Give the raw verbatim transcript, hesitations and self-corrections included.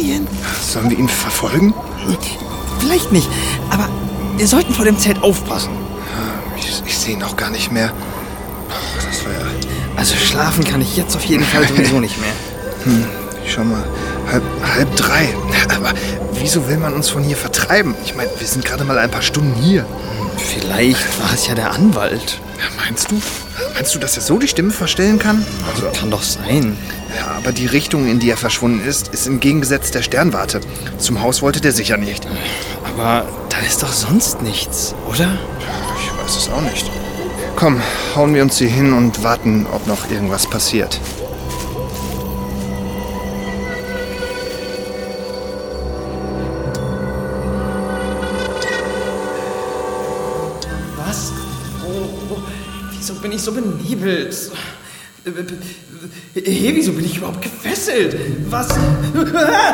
Alien? Sollen wir ihn verfolgen? Vielleicht nicht, aber wir sollten vor dem Zelt aufpassen. Ich, ich sehe ihn auch gar nicht mehr. Das war ja... Also schlafen kann ich jetzt auf jeden Fall sowieso nicht mehr. Hm, schau mal, halb, halb drei. Aber wieso will man uns von hier vertreiben? Ich meine, wir sind gerade mal ein paar Stunden hier. Vielleicht war es ja der Anwalt. Ja, meinst du? Meinst du, dass er so die Stimme verstellen kann? Also, kann doch sein. Ja, aber die Richtung, in die er verschwunden ist, ist entgegengesetzt der Sternwarte. Zum Haus wollte der sicher nicht. Aber da ist doch sonst nichts, oder? Ich weiß es auch nicht. Komm, hauen wir uns hier hin und warten, ob noch irgendwas passiert. Was? Oh, oh, wieso bin ich so benebelt? Hey, wieso bin ich überhaupt gefesselt? Was?